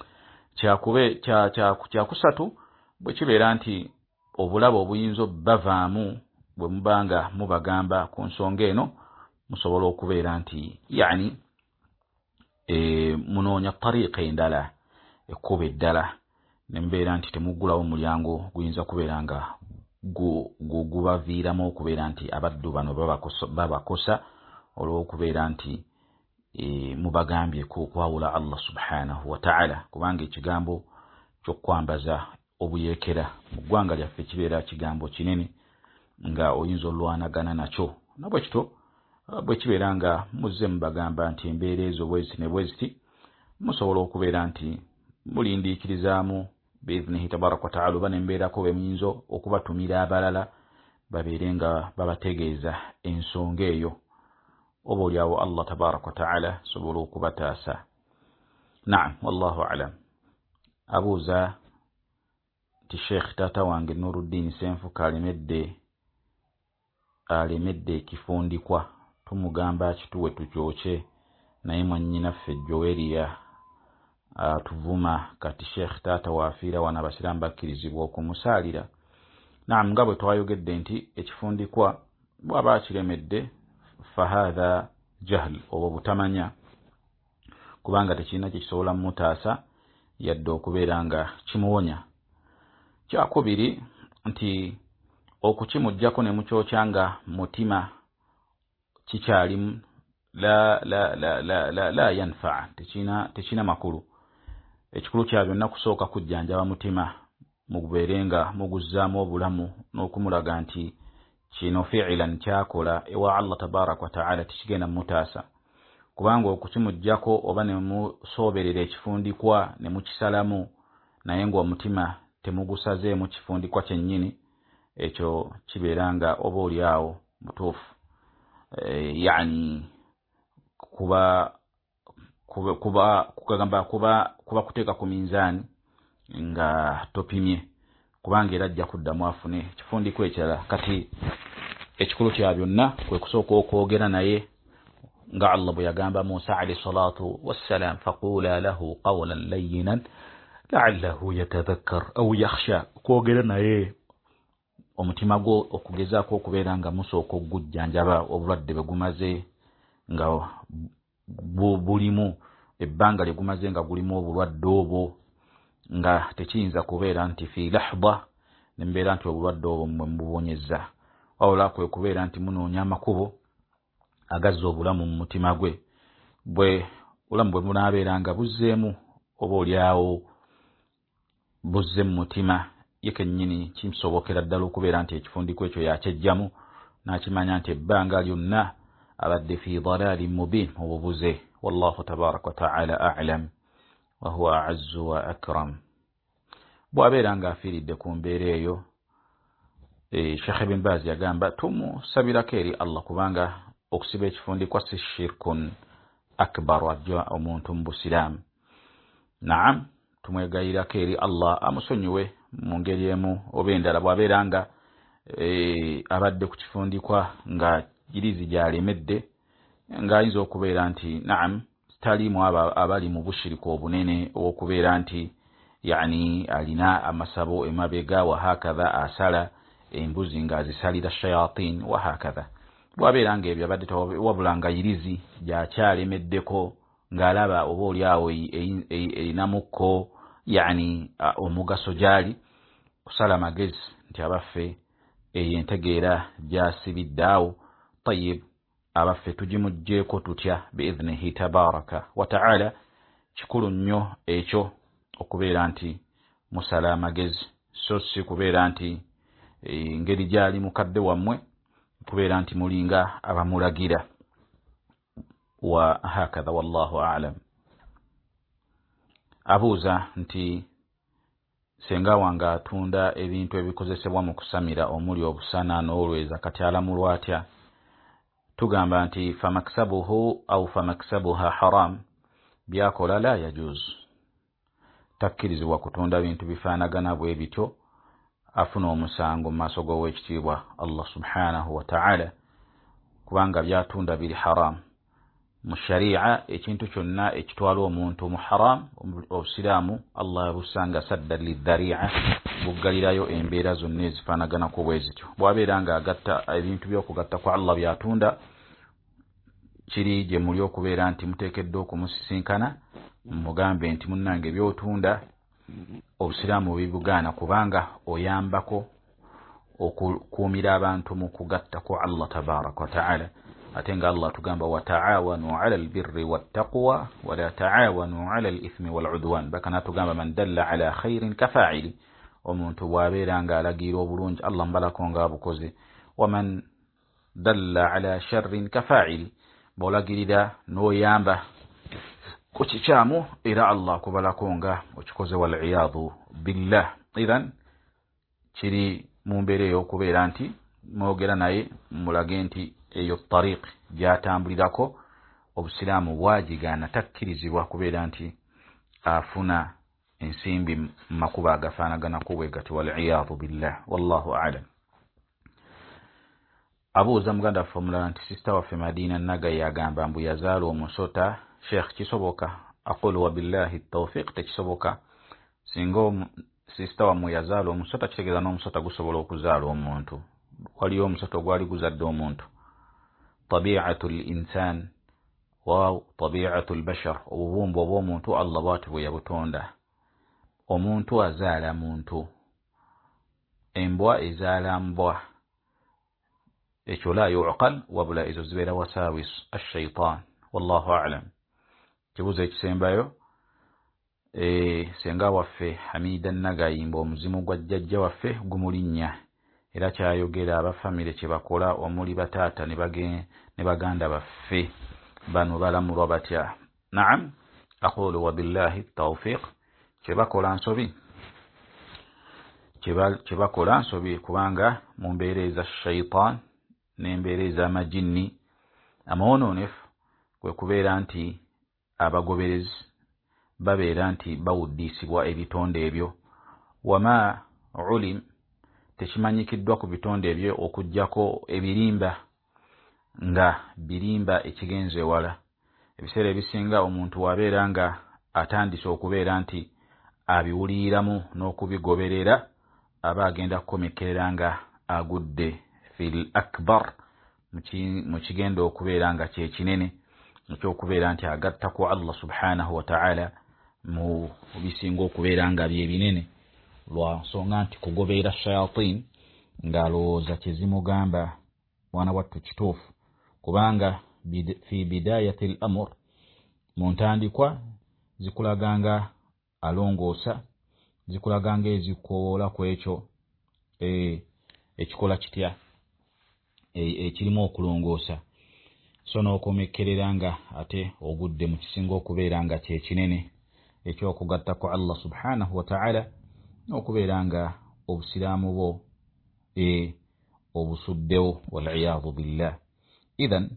Kyakusatu bwe kibeera nti obulabo obuyinza bavaamu bwe mubanga mubagamba ku nsonga eno musobola okubeera nti yani munoonya tariiqa endala ekkuba eddala ne mbeera nti temuggulawo mulyango guyinza kubeera nga gubaviiramu okubeera nti abaddu bano babakosa olw'okubeera nti mubagambye kwawula Allah subhanahu wa ta'ala kubanga ekigambo ky'okwambaza obuyeekera mu ggwanga lyaffe kibeera kigambo kinene nga oyinza olwanagana nakyo nabwe kito bwe kibeera nga muzze mubagamba nti embeera ezo bweziti ne bweziti musobola okubeera nti mulindiikirizaamu biiznihi tabaraka wa ta'ala oba nembeerako be muyinza okubatumira abalala babeere nga babategeeza ensonga eyo oba olyawo Allah tabaraka wa ta'ala sobola okubataasa. Naam, wallahu alam. Abuuza nti Sheikh taata wange Nuruddin Senfuka alemedde ekifundikwa tumugamba kituwe tukyokye naye mwannyinaffe Joeria tuvuma kati Sheikh taata waafiira wana abasiraamu bakkirizibwa okumusaalira. Naam, nga bwe twayogedde nti ekifundikwa bw'aba akiremedde fahadha jahl oba butamanya kubanga tekirina kyekisobola mutaasa yadde okubeera nga kimuwonya. Kyakubiri nti okukimujjako ne mukyokya nga mutima kikyalimu la yanfa tekina makulu. Ekikulu kya byonna kusooka kujjanjaba mutima mugubeere nga muguzzaamu obulamu n'okumulaga nti kino fi'ilan kyakola ewa Allah tabaraka wa ta'ala tikigenda mutaasa kubanga okukimujjako oba ne musooberera ekifundikwa ne mukisalamu naye ng'omutima temugusazeemu kifundikwa kyennyini ekyo kibeera nga oba olyawo mutuufu yani kuba kuteeka ku minzaani nga topimye kubanga era ajja kuddamu afune ekifundikwa ekirala. Kati ekikulu kya byonna kwe kusooka okwogera naye nga Allah bwe yagamba Musa alayhi salatu wassalam faqula lahu qawlan layyinan la'allahu yatadhakkar aw yakhsha kwogera naye omutima gwo okugezaako okubeera nga musooka okugujjanjaba obulwadde bwe gumaze nga bulimu ebbanga lye gumaze nga gulimu obulwadde obwo nga tekiyinza kubeera nti fi lahda nembeera nti obulwadde obwo mmwe mububonyezza wabula kwe kubeera nti munoonya amakubo agazza obulamu mu mutima gwe bwe obulamu bwe bunaabeera nga buzzeemu oba olyawo buzze mu mutima ye kennyini kimusobokera ddala okubeera nti ekifundiko ekyo yakyejjamu n'akimanya nti ebbanga lyonna abadde fi dalaalin mubiin obubuze. Wallahu tabaraka wa ta'ala a'lam wa huwa a'azzu wa akram. Bw'abeera nga afiiridde ku mbeera eyo Sheikh Ibn Baz yagamba tumusabirako eri Allah kubanga okusiba ekifundikwa si shirkun akbar ajja omuntu mu busiraamu. Naam, tumwegayirako eri Allah amusonyiwe mu ngeri emu oba endala bw'abeera nga abadde ku kifundikwa nga girizi gyalemedde ng'ayinza okubeera nti naam taliimu abali mu bushiriku obunene okubeera nti yani alina amasabo emabega wa hakadha asala embuzi ng'azisalira shayatin wa hakadha. Bw'abeera nga ebyo abadde wabula nga yirizi gyakyalemeddeko ng'alaba oba olyawo erinamukko yani omugaso gyali kusala magezi nti abaffe eyo entegeera gyasibidde awo. Tayyib, abaffe tugimujjeeko tutya biidhnihi tabaraka wa ta'ala. Kikulu nnyo ekyo okubeera nti musala amagezi, so si kubeera nti ngeri gyali mukadde wammwe kubeera nti mulinga abamulagira wa hakadha wallahu a'lam. Abuuza nti senga wange atunda ebintu ebikozesebwa mu kusamira omuli obusana n'olweza kati alamulwa atya? Tugamba nti famaksabuhu au famaksabuha haram, byakola la yajuz. Takkirizibwa kutunda bintu bifaanagana bwe bityo, afuna omusango mu maaso g'owekitiibwa Allah subhanahu wa ta'ala kubanga byatunda biri haram. Mu sharia ekintu kyonna ekitwala omuntu mu haram, obusiraamu Allah busanga sadda lidhari'a, buggalirayo embeera zonna ezifaanagana ku bwe zityo. Bw'abeera ng'agatta ebintu by'okugatta kwa Allah byatunda, kiri gye muli okubeera nti muteekeddwa okumusisinkana mugambe nti munnange by'otunda obusiraamu bibugaana kubanga oyambako okukuumira abantu mu kugatta kwa Allah tabaraka wa ta'ala. Ate nga Allah tugamba wa ta'awanu 'ala al-birri wat-taqwa wa la ta'awanu 'ala al-ithmi wal-'udwan. Bakana tugamba man dalla 'ala khairin kafa'ili, omuntu bw'abeera ng'alagira obulungi Allah mbalako ng'abukoze. Wa man dalla 'ala sharrin kafa'ili, bw'olagirira n'oyamba ku kikyamu era Allah kubalako nga okikoze wal-'iyadhu billah. Idhan kiri mu mbeera ey'okubeera nti mwogera naye mulage nti eyo tariq gyatambulirako obusiraamu bwagigaana, takkirizibwa kubeera nti afuna ensimbi mu makuba agafaanaganako bwe gati wal-'iyadhu billah wallahu a'lam. Abuuza muganda waffe omulala nti sisita waffe Madina Nagai yagamba mbu yazaala omusota. Sheikh, kisoboka? Aqulu wa billahi tawfiq, tekisoboka. Singa sisita wammwe yazaala omusota kitegeeza n'omusota gusobola okuzaala omuntu. Waliyo omusota gwali guzadde omuntu. Tabi'atu al-insan wa tabi'atu al-bashar, obubumbu obw'omuntu Allah bw'ati bwe yabutonda. Omuntu azaala muntu, embwa ezaala mbwa. Ekyo la yu'qal wabula ezo zibeera wasawis ash-shaytan wallahu a'lam. Kibuuzo ekisembayo, senga waffe Hamida Nagai mbu omuzimu gwa jjajja waffe gumulinnya era kyayogera abafamile kye bakola omuli bataata ne baganda baffe bano balamulwa batya. Naam, aqulu wa billahi tawfiq, kye bakola nsobi, kye bakola nsobi kubanga mu mbeera eza shaytan n'embeera ez'amajinni amawonoonefu kwe kubeera nti abagoberezi babeera nti bawuddiisibwa ebitonde ebyo. Wama ulim, tekimanyikiddwa ku bitonde ebyo okujjako ebirimba nga birimba ekigenze ewala. Ebiseera ebisinga omuntu wabeera nga atandise okubeera nti abiwuliramu n'okubigoberera aba agenda kukomekerera nga agudde fil akbar, mu kigenda okubeera nga kye kinene ekyokubeera nti agatta ku Allah subhanahu wa ta'ala mu bisinga okubeera nga bye binene, lwa nsonga nti kugoberera shayatin ng'alowooza kyezimugamba mwana wattu kituufu. Kubanga fi bidayati al-amr, mu ntandikwa zikulaganga alongoosa, zikulaganga ezikoola ku ekyo ekikola kitya ekirimu okulongoosa, so n'okomekerera nga ate ogudde mu kisinga okubeera nga kye kinene ekyokugatta ku Allah subhanahu wa ta'ala, n'okubeera nga obusiraamu bwo obusuddewo wal-'iyadhu billah. Idhan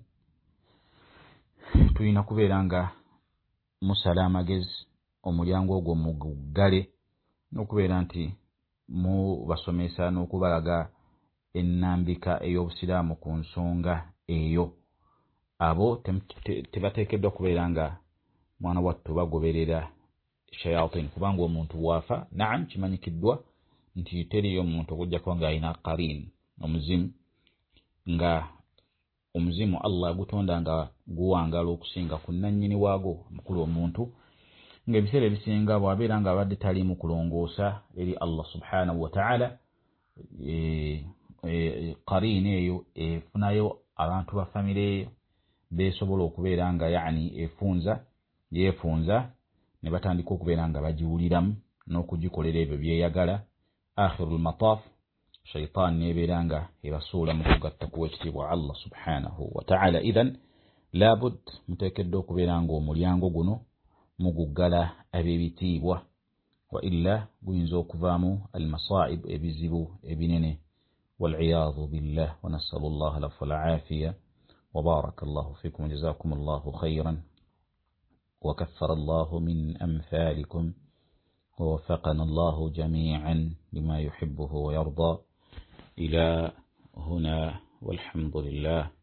tulina kubeera nga musala amagezi omulyango ogwo muguggale, n'okubeera nti mu basomesa n'okubalaga ennambika ey'obusiraamu ku nsonga eyo. Abo tebateekeddwa kubeera nga mwana wattu bagoberera shayatin, kubanga omuntu waafa, naam kimanyikiddwa nti teriyo omuntu okujjako ng'alina qarin, omuzimu, nga omuzimu Allah gutonda nga guwangala okusinga ku nannyini waago mukulu omuntu, ng'ebiseera ebisinga bw'abeera nga abadde tali mu kulongoosa eri Allah subhanahu wa ta'ala, qarin eyo efunayo abantu ba famire besobola okubeera nga yani yeefunza ne batandika okubeera nga bagiwuliramu n'okugikolera ebyo byeyagala. Akhirul mataf shaitan nebeera nga ebasuula mu kugatta ku ekitiibwa Allah subhanahu wa ta'ala. Idhan labud muteekeddwa okubeera nga omulyango guno muguggala ab'ebitiibwa, wa illa guyinza okuvaamu almasaib, ebizibu ebinene. والعياذ بالله ونسأل الله العفو والعافية. وبارك الله فيكم وجزاكم الله خيرا وكثر الله من أمثالكم ووفقنا الله جميعا لما يحبه ويرضى. إلى هنا والحمد لله.